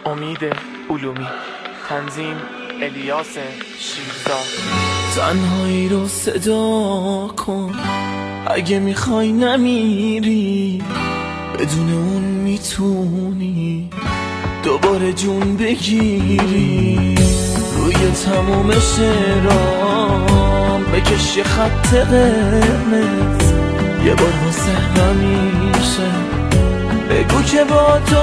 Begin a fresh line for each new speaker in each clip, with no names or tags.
امید علومی، تنظیم الیاس شیرزاد.
تنهایی رو صدا کن اگه میخوای نمیری، بدون اون میتونی دوباره جون بگیری. روی تموم شعرام بکش یه خط قرمز، یه بار واسه همیشه بگو که با تو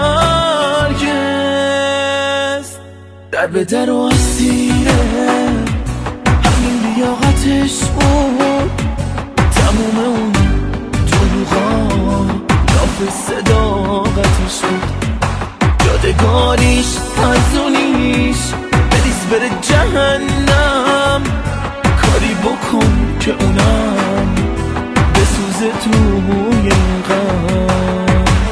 هرگز در به در و اسیره همین لیاقتش بود. تموم اون دروغا لاف صداقتش بود. یادگاریش ارزونیش بریز بره جهنم، کاری بکن که اونم بسوزه توی این غم.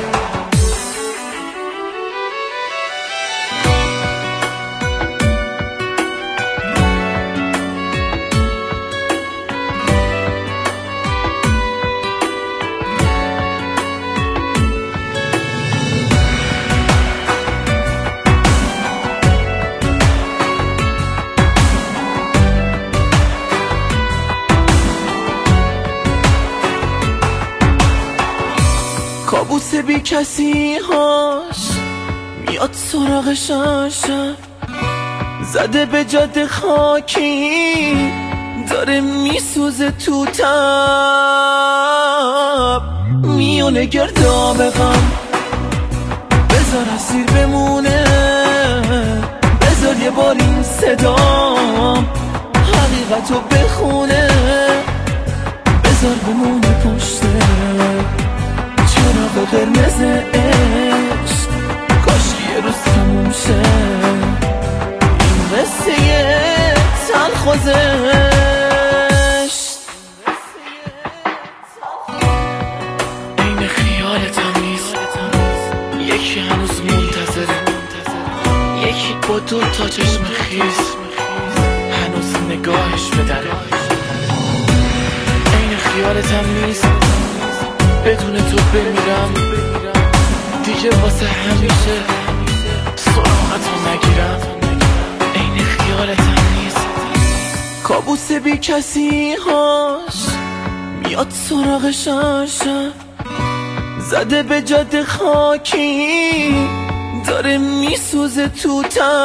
کابوس بی کسی هاش میاد سراغش شب، زده به جاده خاکی داره میسوزه تو تب. میونه گرداب غم بذار اسیر بمونه، بذار یه بار این صدام حقیقتو بخونه، بذار بمونه پشته چراغ قرمز عشق. کاشکی یه روز تموم شه این قصه تلخ و زشت.
این خیالتم نیست، یکی هنوز منتظره، یکی با دو تا چشم خیز هنوز نگاهش به دره. این خیالتم نیست بدون تو بمیرم دیگه واسه همیشه سراغتو نگیرم. این خیالتم نیست.
کابوس بی کسی هاش میاد سراغش شب، زده به جاده خاکی داره میسوزه تو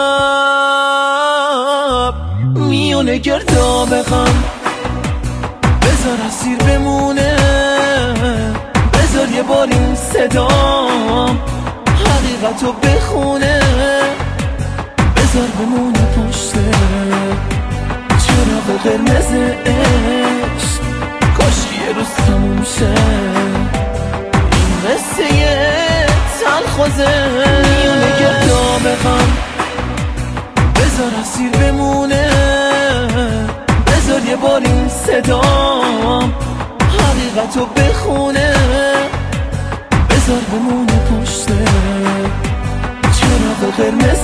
تب. میونه گرداب غم بذار اسیر بمونه، بذار یه بار این صدام حقیقتو بخونه، بذار بمونه پشته چراغ قرمز عشق. کاشکی یه روز تموم شه این قصه تلخ و زشت. میونه گرداب غم بذار اسیر بمونه، بذار یه بار این صدام حقیقتو بخونه، بذار بمونه پشته چراغ قرمز